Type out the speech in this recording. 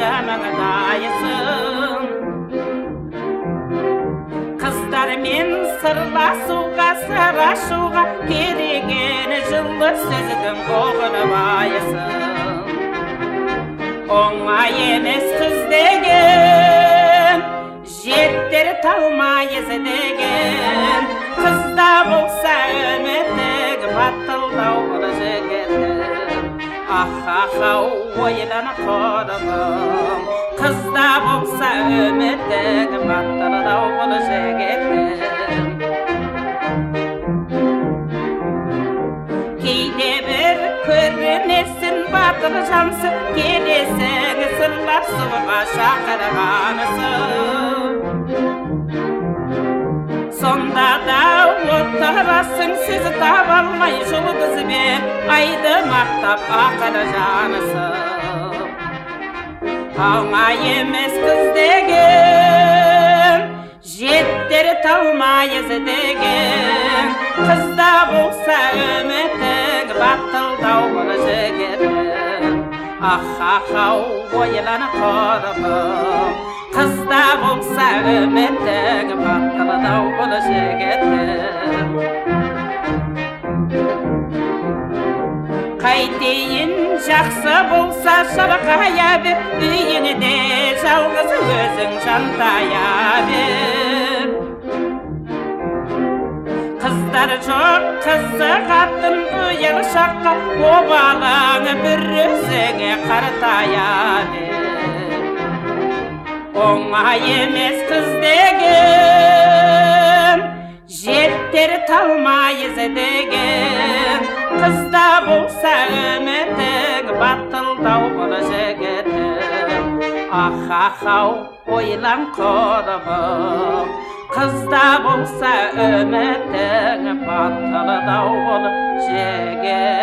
mağdayısın. Kızlarмен sırlaşuğa, sıraşuğa keregen жылы сөздің оғынбайысың. Оңай емес қыз деген, жеттер талмайыз деген. Қызда болса үмітік, батылдау бұл жігітім. Ах-ах-ау ойлана қорығым, қызда болса үмітік, батылдау бұл жігітім. Кейде бір көрінесің батыр жансың, келесің сырласуға шақырғанысың. Сонда да отырасың, сөз таба алмай жұлдызбен айды мақтап ақыры жанысың. Оңай емес қыз деген, жеттер талмайыз деген. Қызда болса үмітік, батылдау бұл жігітім. Ах-ах-ау ойлана қорығым, қызда болса үмітік, батылдау бұл жігітім. Қайтейін жақсы болса шырқая бер, үйіңде жалғыз өзің жантая бер. Қыздар жоқ қызығатын ұял шаққа, обалаңы бір өзіңе қартая бер. Оңай емес қыз деген, жеттер талмайыз деген. Қызда болса үмітік, батылдау бұл жігітім. Ах-ах-ау ойлан қорығым, қызда болса үмітің, батылдау бұл жігітім.